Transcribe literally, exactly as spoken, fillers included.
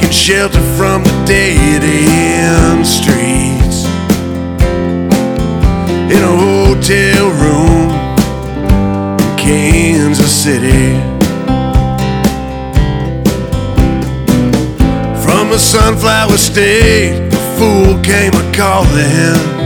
taking shelter from the dead-end streets in a hotel room in Kansas City. From a sunflower state, a fool came a-calling.